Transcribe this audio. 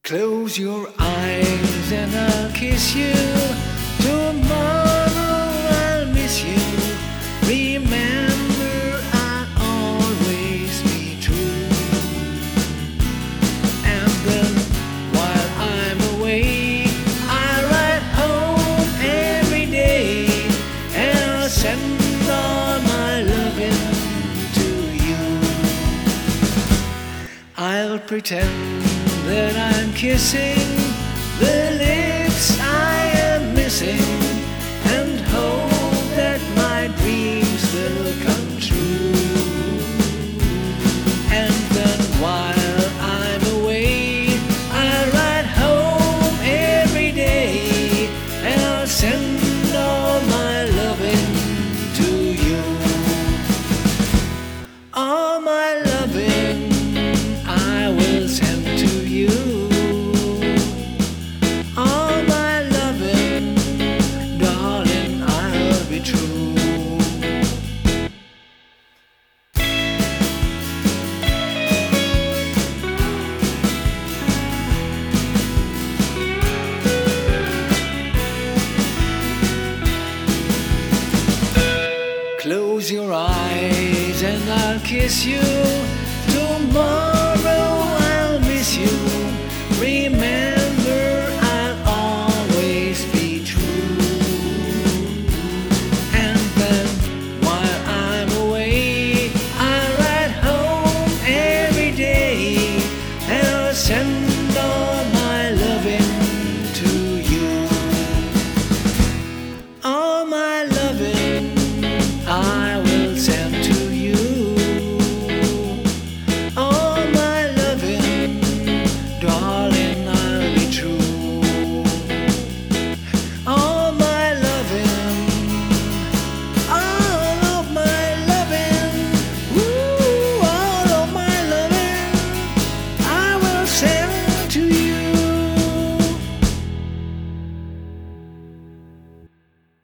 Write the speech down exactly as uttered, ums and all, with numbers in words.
Close your eyes and I'll kiss you. Tomorrow I'll miss you. Remember, I'll always be true. And then while I'm away, I ride home every day, and I'll send all my loving to you. I'll pretend that I'm kissing the lips I am missing, and hope that my dreams will come true. And then while I'm away, I ride home every day, and I'll send all my loving to you. All my loving I will send to you. All my loving, darling, I'll be true. Close your eyes and I'll kiss you. Tomorrow I'll miss you. Remember, I'll always be true. And then while I'm away, I ride home every day, and I'll send